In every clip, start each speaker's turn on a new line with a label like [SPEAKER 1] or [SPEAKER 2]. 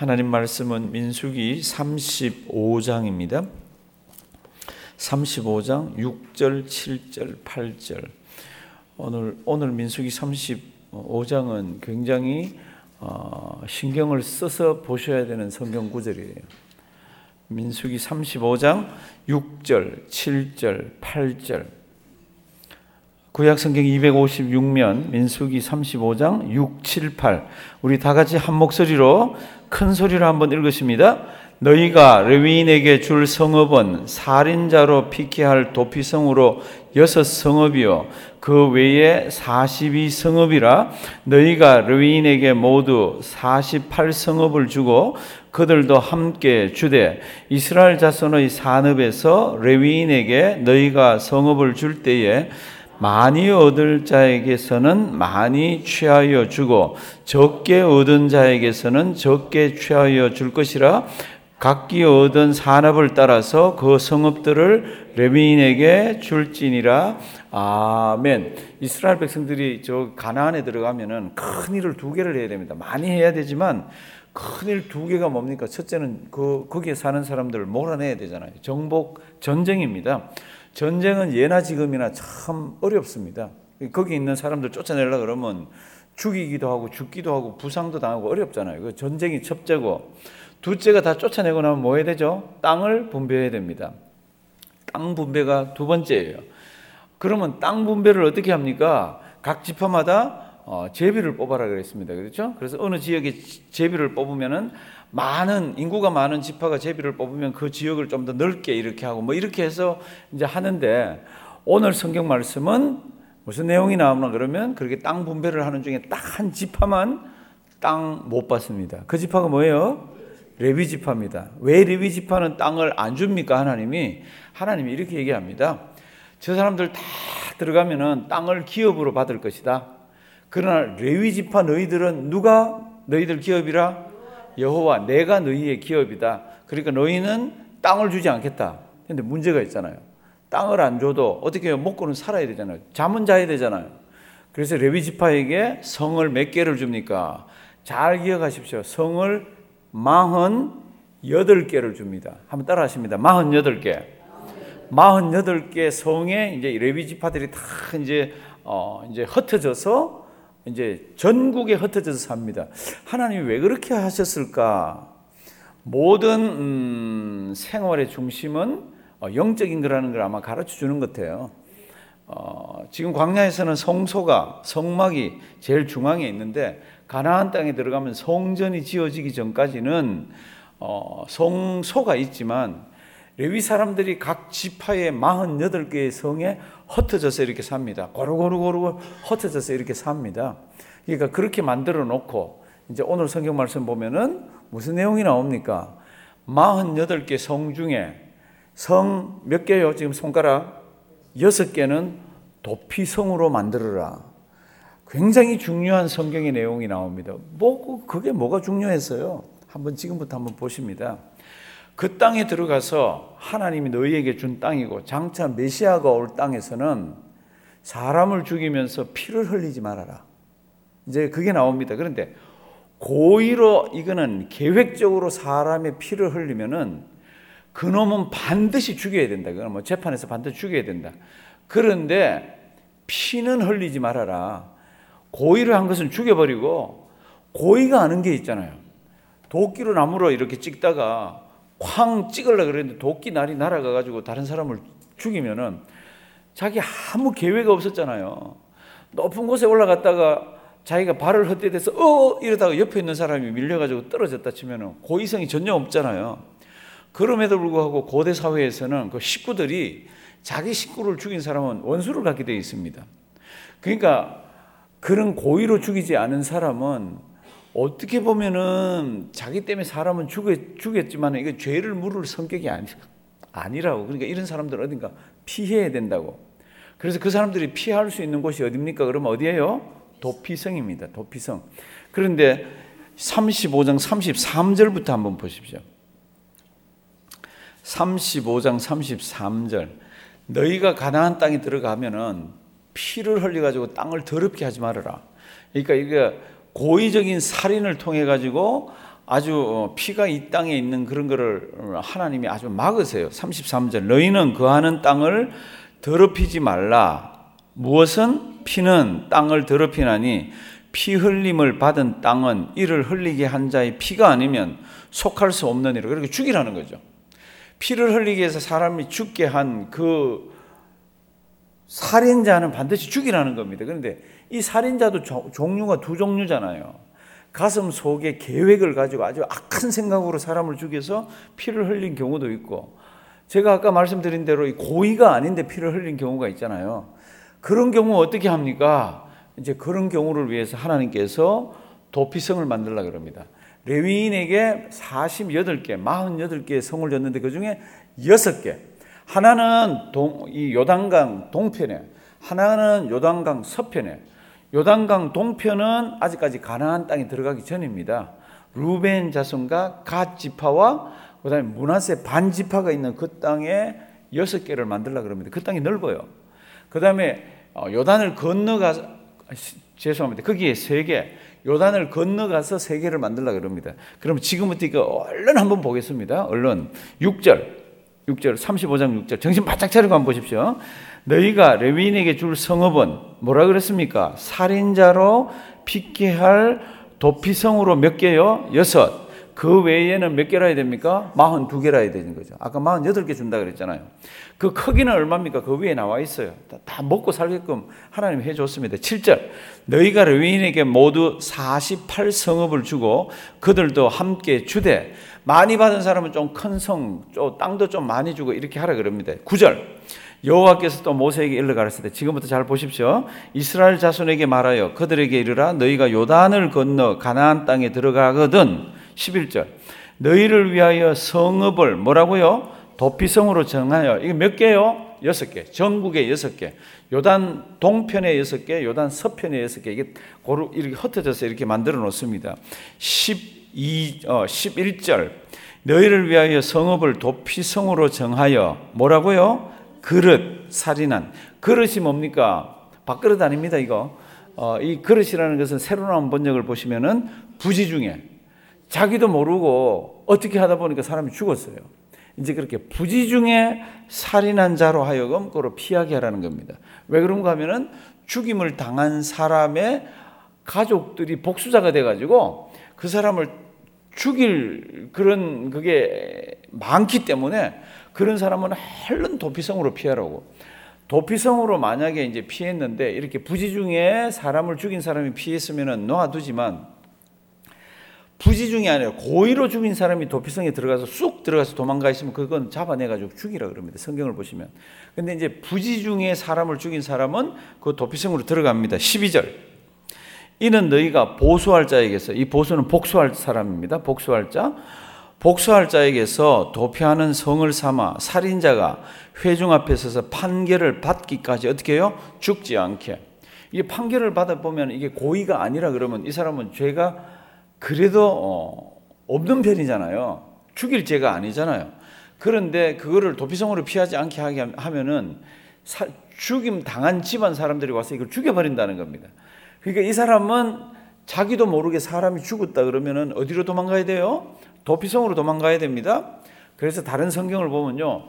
[SPEAKER 1] 하나님 말씀은 민수기 35장입니다. 35장 6절, 7절, 8절. 오늘 민수기 35장은 굉장히 신경을 써서 보셔야 되는 성경 구절이에요. 민수기 35장 6절, 7절, 8절. 구약 성경 256면 민수기 35장 6, 7, 8. 우리 다 같이 한 목소리로 큰 소리로 한번 읽으십니다. 너희가 레위인에게 줄 성읍은 살인자로 피케할 도피성으로 6성읍이요 그 외에 42성읍이라 너희가 레위인에게 모두 48성읍을 주고 그들도 함께 주되 이스라엘 자손의 산읍에서 레위인에게 너희가 성읍을 줄 때에 많이 얻을 자에게서는 많이 취하여 주고 적게 얻은 자에게서는 적게 취하여 줄 것이라 각기 얻은 산업을 따라서 그 성읍들을 레위인에게 줄지니라. 아멘. 이스라엘 백성들이 저 가나안에 들어가면은 큰 일을 2개를 해야 됩니다. 많이 해야 되지만 큰 일 2개가 뭡니까? 첫째는 거기에 사는 사람들을 몰아내야 되잖아요. 정복 전쟁입니다. 전쟁은 예나 지금이나 참 어렵습니다. 거기 있는 사람들 쫓아내려고 그러면 죽이기도 하고 죽기도 하고 부상도 당하고 어렵잖아요. 그 전쟁이 첫째고, 둘째가 다 쫓아내고 나면 뭐 해야 되죠? 땅을 분배해야 됩니다. 땅 분배가 2번째예요. 그러면 땅 분배를 어떻게 합니까? 각 지파마다 제비를 뽑아라 그랬습니다. 그렇죠? 그래서 어느 지역에 제비를 뽑으면은 인구가 많은 지파가 제비를 뽑으면 그 지역을 좀 더 넓게 이렇게 하고 뭐 이렇게 해서 이제 하는데, 오늘 성경 말씀은 무슨 내용이 나오나 그러면 그렇게 땅 분배를 하는 중에 딱 한 지파만 땅 못 받습니다. 그 지파가 뭐예요? 레위 지파입니다. 왜 레위 지파는 땅을 안 줍니까? 하나님이 이렇게 얘기합니다. 저 사람들 다 들어가면은 땅을 기업으로 받을 것이다. 그러나 레위 지파 너희들은 누가 너희들 기업이라? 여호와 내가 너희의 기업이다. 그러니까 너희는 땅을 주지 않겠다. 근데 문제가 있잖아요. 땅을 안 줘도 어떻게 해요? 먹고는 살아야 되잖아요. 잠은 자야 되잖아요. 그래서 레위 지파에게 성을 몇 개를 줍니까? 잘 기억하십시오. 성을 48개를 줍니다. 한번 따라 하십니다. 48개. 48개 성에 이제 레위 지파들이 다 이제 흩어져서 이제 전국에 흩어져서 삽니다. 하나님이 왜 그렇게 하셨을까? 모든 생활의 중심은 영적인 거라는 걸 아마 가르쳐 주는 것 같아요. 지금 광야에서는 성막이 제일 중앙에 있는데, 가나안 땅에 들어가면 성전이 지어지기 전까지는 성소가 있지만 레위 사람들이 각 지파의 48개의 성에 흩어져서 이렇게 삽니다. 고루고루 흩어져서 이렇게 삽니다. 그러니까 그렇게 만들어 놓고, 이제 오늘 성경 말씀 보면은 무슨 내용이 나옵니까? 48개 성 중에 성 몇 개요? 지금 손가락 6개는 도피성으로 만들어라. 굉장히 중요한 성경의 내용이 나옵니다. 그게 뭐가 중요했어요? 지금부터 한번 보십니다. 그 땅에 들어가서 하나님이 너희에게 준 땅이고, 장차 메시아가 올 땅에서는 사람을 죽이면서 피를 흘리지 말아라. 이제 그게 나옵니다. 그런데 고의로 이거는 계획적으로 사람의 피를 흘리면은 그놈은 반드시 죽여야 된다. 그건 뭐 재판에서 반드시 죽여야 된다. 그런데 피는 흘리지 말아라. 고의를 한 것은 죽여버리고, 고의가 아닌 게 있잖아요. 도끼로 나무로 이렇게 찍다가 쾅 찍으려고 그랬는데 도끼 날이 날아가가지고 다른 사람을 죽이면은 자기 아무 계획 없었잖아요. 높은 곳에 올라갔다가 자기가 발을 헛디뎌서 이러다가 옆에 있는 사람이 밀려가지고 떨어졌다 치면은 고의성이 전혀 없잖아요. 그럼에도 불구하고 고대 사회에서는 그 식구들이 자기 식구를 죽인 사람은 원수를 갖게 되어 있습니다. 그러니까 그런 고의로 죽이지 않은 사람은 어떻게 보면은 자기 때문에 사람은 죽였지만 이게 죄를 물을 성격이 아니라고. 그러니까 이런 사람들은 어딘가 피해야 된다고. 그래서 그 사람들이 피할 수 있는 곳이 어디입니까? 그러면 어디예요? 도피성입니다. 도피성. 그런데 35장 33절부터 한번 보십시오. 35장 33절. 너희가 가나안 땅에 들어가면은 피를 흘려가지고 땅을 더럽게 하지 말아라. 그러니까 이게 고의적인 살인을 통해 가지고 아주 피가 이 땅에 있는 그런 거를 하나님이 아주 막으세요. 33절 너희는 거하는 땅을 더럽히지 말라. 무엇은? 피는 땅을 더럽히나니 피 흘림을 받은 땅은 이를 흘리게 한 자의 피가 아니면 속할 수 없느니라. 그렇게 죽이라는 거죠. 피를 흘리게 해서 사람이 죽게 한 그 살인자는 반드시 죽이라는 겁니다. 그런데 이 살인자도 종류가 두 종류잖아요. 가슴 속에 계획을 가지고 아주 악한 생각으로 사람을 죽여서 피를 흘린 경우도 있고, 제가 아까 말씀드린 대로 고의가 아닌데 피를 흘린 경우가 있잖아요. 그런 경우 어떻게 합니까? 이제 그런 경우를 위해서 하나님께서 도피성을 만들려고 그럽니다. 레위인에게 48개의 성을 줬는데 그 중에 6개. 하나는 이 요단강 동편에, 하나는 요단강 서편에. 요단강 동편은 아직까지 가나안 땅에 들어가기 전입니다. 루벤 자손과 갓 지파와 그다음에 므낫세 반 지파가 있는 그 땅에 6개를 만들려고 그럽니다. 그 땅이 넓어요. 그다음에 요단을 건너가서 죄송합니다. 거기에 3개. 요단을 건너가서 3개를 만들려고 그럽니다. 그럼 지금부터 이거 얼른 한번 보겠습니다. 얼른 6절 35장 6절 정신 바짝 차리고 한번 보십시오. 너희가 레위인에게 줄 성읍은 뭐라 그랬습니까? 살인자로 빚게 할 도피성으로 몇 개요? 6. 그 외에는 몇 개라 해야 됩니까? 42개라 해야 되는 거죠. 아까 48개 준다 그랬잖아요. 그 크기는 얼마입니까? 그 위에 나와 있어요. 다 먹고 살게끔 하나님이 해줬습니다. 7절 너희가 레위인에게 모두 48성읍을 주고 그들도 함께 주되, 많이 받은 사람은 좀 큰 성, 땅도 좀 많이 주고 이렇게 하라 그럽니다. 9절 여호와께서 또 모세에게 일러 가르치되, 지금부터 잘 보십시오. 이스라엘 자손에게 말하여 그들에게 이르라. 너희가 요단을 건너 가나안 땅에 들어가거든. 11절 너희를 위하여 성읍을 뭐라고요? 도피성으로 정하여. 이게 몇 개요? 6개. 전국에 6개. 요단 동편에 6개, 요단 서편에 6개. 이게 고루 이렇게 흩어져서 이렇게 만들어 놓습니다. 11절 너희를 위하여 성읍을 도피성으로 정하여 뭐라고요? 그릇, 살인한. 그릇이 뭡니까? 밥그릇 아닙니다, 이거. 이 그릇이라는 것은 새로 나온 번역을 보시면은 부지 중에 자기도 모르고 어떻게 하다 보니까 사람이 죽었어요. 이제 그렇게 부지 중에 살인한 자로 하여금 그걸 피하게 하라는 겁니다. 왜 그런가 하면은 죽임을 당한 사람의 가족들이 복수자가 돼가지고 그 사람을 죽일 그런 그게 많기 때문에 그런 사람은 얼른 도피성으로 피하라고. 도피성으로 만약에 이제 피했는데 이렇게 부지 중에 사람을 죽인 사람이 피했으면은 놔두지만, 부지 중이 아니라 고의로 죽인 사람이 도피성에 들어가서 쑥 들어가서 도망가 있으면 그건 잡아내가지고 죽이라 그럽니다. 성경을 보시면. 근데 이제 부지 중에 사람을 죽인 사람은 그 도피성으로 들어갑니다. 12절 이는 너희가 보수할 자에게서, 이 보수는 복수할 사람입니다. 복수할 자. 복수할 자에게서 도피하는 성을 삼아 살인자가 회중 앞에 서서 판결을 받기까지 어떻게 해요? 죽지 않게. 이게 판결을 받아보면 이게 고의가 아니라 그러면 이 사람은 죄가 그래도 없는 편이잖아요. 죽일 죄가 아니잖아요. 그런데 그거를 도피성으로 피하지 않게 하게 하면은 죽임 당한 집안 사람들이 와서 이걸 죽여버린다는 겁니다. 그러니까 이 사람은 자기도 모르게 사람이 죽었다 그러면은 어디로 도망가야 돼요? 도피성으로 도망가야 됩니다. 그래서 다른 성경을 보면요,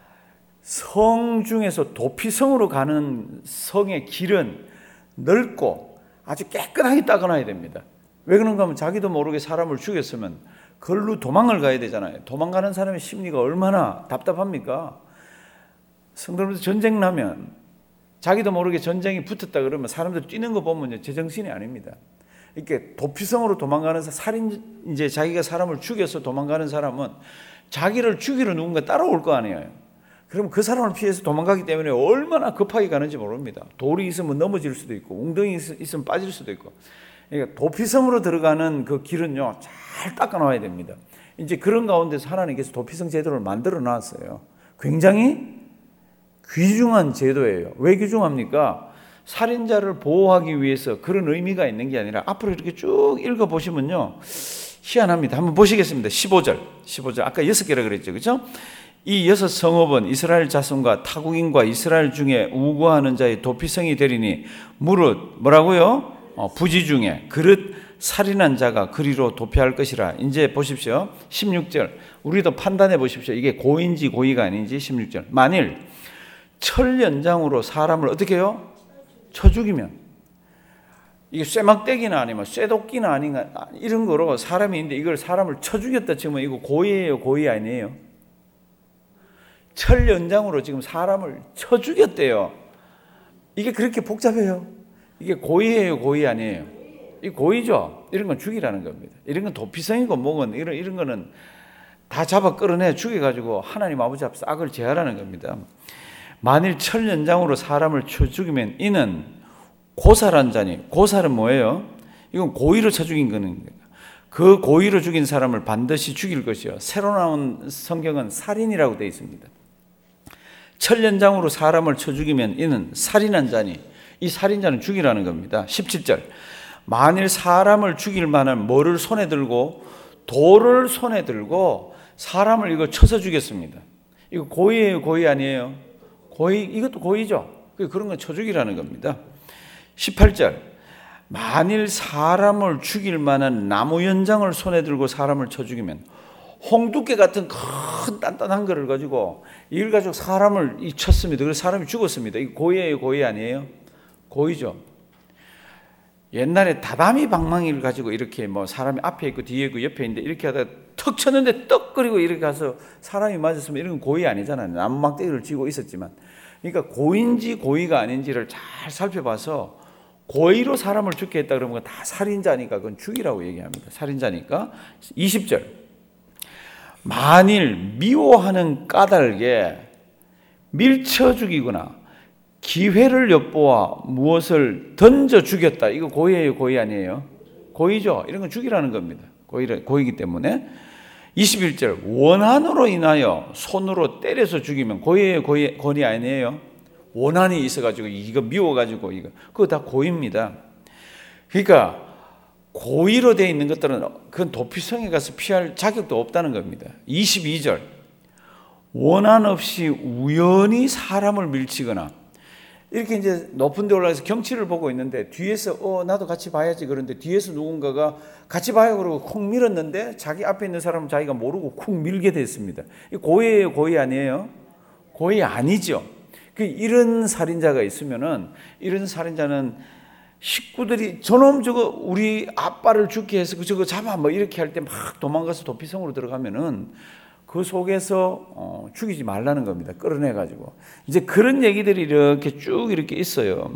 [SPEAKER 1] 성 중에서 도피성으로 가는 성의 길은 넓고 아주 깨끗하게 닦아놔야 됩니다. 왜 그런가 하면 자기도 모르게 사람을 죽였으면 걸로 도망을 가야 되잖아요. 도망가는 사람의 심리가 얼마나 답답합니까? 성도님들 전쟁 나면 자기도 모르게 전쟁이 붙었다 그러면 사람들 뛰는 거 보면 제정신이 아닙니다. 이렇게 도피성으로 도망가는 이제 자기가 사람을 죽여서 도망가는 사람은 자기를 죽이러 누군가 따라올 거 아니에요. 그럼 그 사람을 피해서 도망가기 때문에 얼마나 급하게 가는지 모릅니다. 돌이 있으면 넘어질 수도 있고 웅덩이 있으면 빠질 수도 있고. 그러니까 도피성으로 들어가는 그 길은요, 잘 닦아놔야 됩니다. 이제 그런 가운데서 하나님께서 도피성 제도를 만들어 놨어요. 굉장히 귀중한 제도예요. 왜 귀중합니까? 살인자를 보호하기 위해서 그런 의미가 있는 게 아니라 앞으로 이렇게 쭉 읽어보시면요, 희한합니다. 한번 보시겠습니다. 15절. 아까 6개라 그랬죠. 그렇죠? 이 6 성읍은 이스라엘 자손과 타국인과 이스라엘 중에 우거하는 자의 도피성이 되리니 무릇 뭐라고요? 부지 중에 그릇, 살인한 자가 그리로 도피할 것이라. 이제 보십시오. 16절. 우리도 판단해 보십시오. 이게 고인지 고의가 아닌지. 16절. 만일 철 연장으로 사람을 어떻게 해요? 쳐 죽이면, 이게 쇠막대기나 아니면 쇠도끼나 아닌가 이런 거로 사람이 있는데 이걸 사람을 쳐 죽였다 치면 이거 고의예요, 고의 아니에요? 철 연장으로 지금 사람을 쳐 죽였대요. 이게 그렇게 복잡해요? 이게 고의예요, 고의 아니에요? 이 고의죠. 이런 건 죽이라는 겁니다. 이런 건 도피성이고 뭐건 이런 거는 다 잡아 끌어내 죽여가지고 하나님 아버지 앞에서 악을 제하라는 겁니다. 만일 철 연장으로 사람을 쳐 죽이면 이는 고살한 자니, 고살은 뭐예요? 이건 고의로 쳐 죽인 거는 그 고의로 죽인 사람을 반드시 죽일 것이요. 새로 나온 성경은 살인이라고 되어 있습니다. 철 연장으로 사람을 쳐 죽이면 이는 살인한 자니, 이 살인자는 죽이라는 겁니다. 17절. 만일 사람을 죽일 만한 뭐를 손에 들고, 돌을 손에 들고 사람을 이거 쳐서 죽였습니다. 이거 고의예요, 고의 아니에요? 고의, 이것도 고의죠. 그런 건 쳐 죽이라는 겁니다. 18절. 만일 사람을 죽일 만한 나무 연장을 손에 들고 사람을 쳐 죽이면, 홍두깨 같은 큰 단단한 거를 가지고 이걸 가지고 사람을 쳤습니다. 그래서 사람이 죽었습니다. 이거 고의예요, 고의 아니에요? 고의죠. 옛날에 다다미 방망이를 가지고 이렇게 뭐 사람이 앞에 있고 뒤에 있고 옆에 있는데 이렇게 하다가 턱 쳤는데 떡거리고 이렇게 가서 사람이 맞았으면 이런 건 고의 아니잖아요. 나무 막대기를 쥐고 있었지만. 그러니까 고의인지 고의가 아닌지를 잘 살펴봐서 고의로 사람을 죽게 했다 그러면 다 살인자니까 그건 죽이라고 얘기합니다. 살인자니까. 20절. 만일 미워하는 까닭에 밀쳐 죽이거나 기회를 엿보아 무엇을 던져 죽였다. 이거 고의예요, 고의 아니에요? 고의죠. 이런 건 죽이라는 겁니다. 고의이기 때문에. 21절. 원한으로 인하여 손으로 때려서 죽이면 고의예요, 고의 아니에요? 원한이 있어가지고 이거 미워가지고 이거 그거 다 고의입니다. 그러니까 고의로 되어 있는 것들은 그건 도피성에 가서 피할 자격도 없다는 겁니다. 22절. 원한 없이 우연히 사람을 밀치거나, 이렇게 이제 높은 데 올라가서 경치를 보고 있는데 뒤에서 나도 같이 봐야지 그런데 뒤에서 누군가가 같이 봐요 그러고 쿵 밀었는데 자기 앞에 있는 사람은 자기가 모르고 쿵 밀게 됐습니다. 고의예요, 고의 아니에요? 고의 아니죠. 이런 살인자가 있으면은, 이런 살인자는 식구들이 저놈 저거 우리 아빠를 죽게 해서 저거 잡아 뭐 이렇게 할 때 막 도망가서 도피성으로 들어가면은 그 속에서 죽이지 말라는 겁니다. 끌어내가지고. 이제 그런 얘기들이 이렇게 쭉 이렇게 있어요.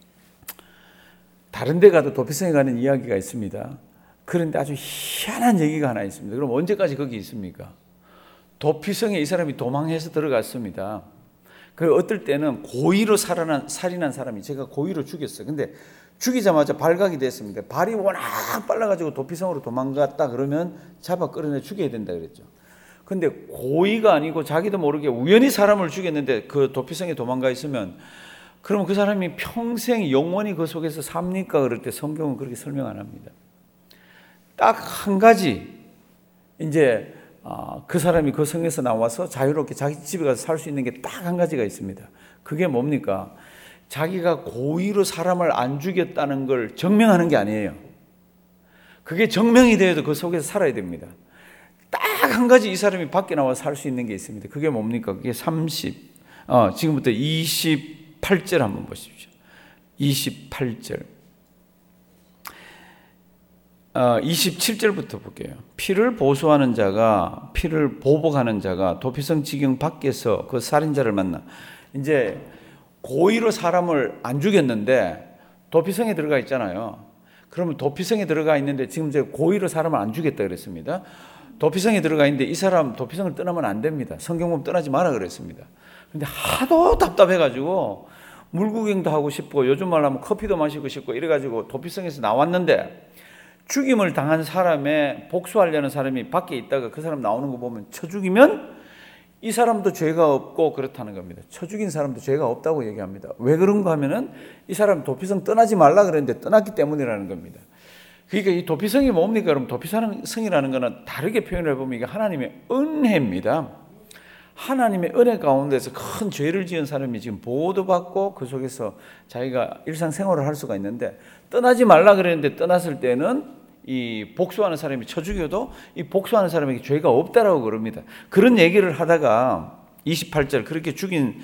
[SPEAKER 1] 다른 데 가도 도피성에 가는 이야기가 있습니다. 그런데 아주 희한한 얘기가 하나 있습니다. 그럼 언제까지 거기 있습니까? 도피성에 이 사람이 도망해서 들어갔습니다. 그 어떨 때는 고의로 살인한 사람이 제가 고의로 죽였어요. 근데 죽이자마자 발각이 됐습니다. 발이 워낙 빨라가지고 도피성으로 도망갔다 그러면 잡아 끌어내 죽여야 된다 그랬죠. 근데 고의가 아니고 자기도 모르게 우연히 사람을 죽였는데 그 도피성에 도망가 있으면, 그러면 그 사람이 평생 영원히 그 속에서 삽니까? 그럴 때 성경은 그렇게 설명 안 합니다. 딱 한 가지, 이제 그 사람이 그 성에서 나와서 자유롭게 자기 집에 가서 살 수 있는 게 딱 한 가지가 있습니다. 그게 뭡니까? 자기가 고의로 사람을 안 죽였다는 걸 증명하는 게 아니에요. 그게 증명이 되어도 그 속에서 살아야 됩니다. 딱 한 가지 이 사람이 밖에 나와 살 수 있는 게 있습니다. 그게 뭡니까? 그게 지금부터 28절 한번 보십시오. 28절. 27절부터 볼게요. 피를 보수하는 자가, 피를 보복하는 자가 도피성 지경 밖에서 그 살인자를 만나. 이제 고의로 사람을 안 죽였는데 도피성에 들어가 있잖아요. 그러면 도피성에 들어가 있는데 지금 이제 고의로 사람을 안 죽였다 그랬습니다. 도피성에 들어가 있는데 이 사람 도피성을 떠나면 안 됩니다. 성경 보면 떠나지 마라 그랬습니다. 근데 하도 답답해가지고 물구경도 하고 싶고 요즘 말로 하면 커피도 마시고 싶고 이래가지고 도피성에서 나왔는데, 죽임을 당한 사람의 복수하려는 사람이 밖에 있다가 그 사람 나오는 거 보면 쳐 죽이면 이 사람도 죄가 없고 그렇다는 겁니다. 쳐 죽인 사람도 죄가 없다고 얘기합니다. 왜 그런가 하면은 이 사람 도피성 떠나지 말라 그랬는데 떠났기 때문이라는 겁니다. 그러니까 이 도피성이 뭡니까? 그럼 도피성이라는 거는 다르게 표현을 해보면 이게 하나님의 은혜입니다. 하나님의 은혜 가운데서 큰 죄를 지은 사람이 지금 보호도 받고 그 속에서 자기가 일상생활을 할 수가 있는데, 떠나지 말라 그랬는데 떠났을 때는 이 복수하는 사람이 쳐 죽여도 이 복수하는 사람에게 죄가 없다라고 그럽니다. 그런 얘기를 하다가 28절 그렇게 죽인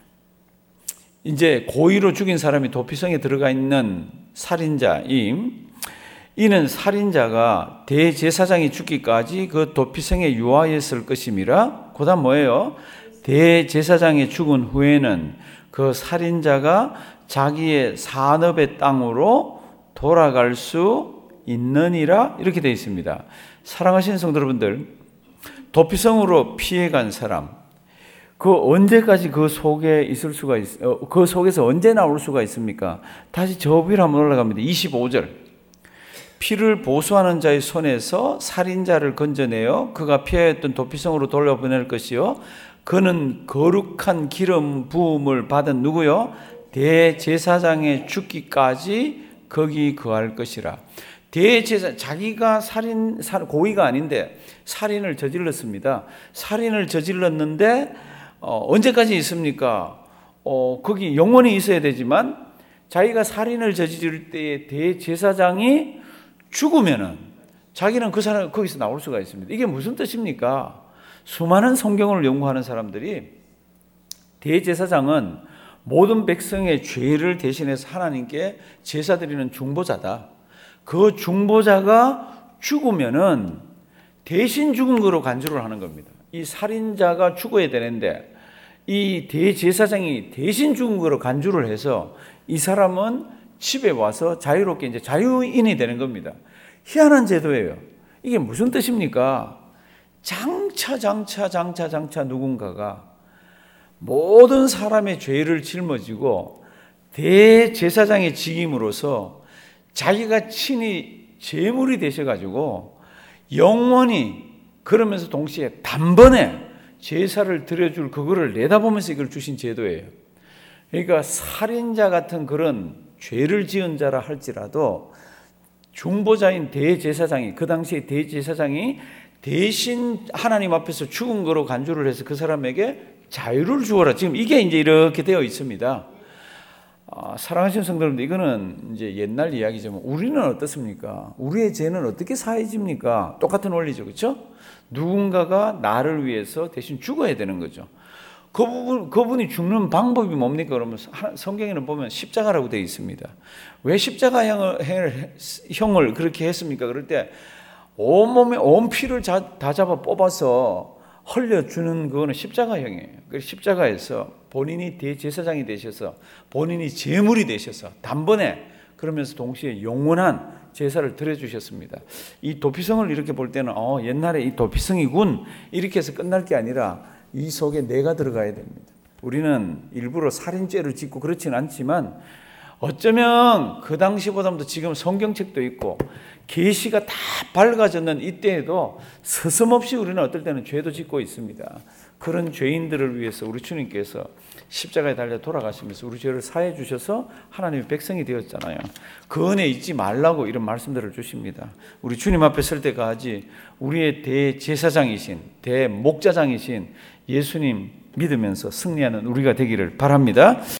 [SPEAKER 1] 이제 고의로 죽인 사람이 도피성에 들어가 있는 살인자임. 이는 살인자가 대제사장이 죽기까지 그 도피성에 유하였을 것임이라. 그다음 뭐예요? 대제사장이 죽은 후에는 그 살인자가 자기의 산업의 땅으로 돌아갈 수 있느니라. 이렇게 되어 있습니다. 사랑하시는 성도 여러분들, 도피성으로 피해간 사람, 그 언제까지 그 속에 있을 수가 그 속에서 언제 나올 수가 있습니까? 다시 저 위로 한번 올라갑니다. 25절. 피를 보수하는 자의 손에서 살인자를 건져내어 그가 피하였던 도피성으로 돌려보낼 것이요, 그는 거룩한 기름 부음을 받은 누구요? 대제사장의 죽기까지 거기 거할 것이라. 대제사, 자기가 고의가 아닌데 살인을 저질렀습니다. 살인을 저질렀는데 언제까지 있습니까? 거기 영원히 있어야 되지만 자기가 살인을 저지를 때에 대제사장이 죽으면은 자기는 그 사람 거기서 나올 수가 있습니다. 이게 무슨 뜻입니까? 수많은 성경을 연구하는 사람들이 대제사장은 모든 백성의 죄를 대신해서 하나님께 제사 드리는 중보자다. 그 중보자가 죽으면은 대신 죽은 거로 간주를 하는 겁니다. 이 살인자가 죽어야 되는데 이 대제사장이 대신 죽은 거로 간주를 해서 이 사람은 집에 와서 자유롭게 이제 자유인이 되는 겁니다. 희한한 제도예요. 이게 무슨 뜻입니까? 장차 누군가가 모든 사람의 죄를 짊어지고 대제사장의 직임으로서 자기가 친히 제물이 되셔가지고 영원히, 그러면서 동시에 단번에 제사를 드려줄 그거를 내다보면서 이걸 주신 제도예요. 그러니까 살인자 같은 그런 죄를 지은 자라 할지라도 중보자인 대제사장이, 그 당시에 대제사장이 대신 하나님 앞에서 죽은 거로 간주를 해서 그 사람에게 자유를 주어라. 지금 이게 이제 이렇게 되어 있습니다. 사랑하시는 성도 여러분들, 이거는 이제 옛날 이야기지만 우리는 어떻습니까? 우리의 죄는 어떻게 사해집니까? 똑같은 원리죠, 그렇죠? 누군가가 나를 위해서 대신 죽어야 되는 거죠. 그분이 죽는 방법이 뭡니까? 그러면 성경에는 보면 십자가라고 되어 있습니다. 왜 십자가형을 그렇게 했습니까? 그럴 때 온몸에 온 피를 다 잡아 뽑아서 흘려주는 그거는 십자가형이에요. 그래서 십자가에서 본인이 대제사장이 되셔서 본인이 제물이 되셔서 단번에, 그러면서 동시에 영원한 제사를 드려주셨습니다. 이 도피성을 이렇게 볼 때는 옛날에 이 도피성이군 이렇게 해서 끝날 게 아니라 이 속에 내가 들어가야 됩니다. 우리는 일부러 살인죄를 짓고 그렇진 않지만 어쩌면 그 당시보다도 지금 성경책도 있고 계시가 다 밝아졌는 이때에도 서슴없이 우리는 어떨 때는 죄도 짓고 있습니다. 그런 죄인들을 위해서 우리 주님께서 십자가에 달려 돌아가시면서 우리 죄를 사해 주셔서 하나님의 백성이 되었잖아요. 그 은혜 잊지 말라고 이런 말씀들을 주십니다. 우리 주님 앞에 설 때까지 우리의 대제사장이신, 대목자장이신 예수님 믿으면서 승리하는 우리가 되기를 바랍니다.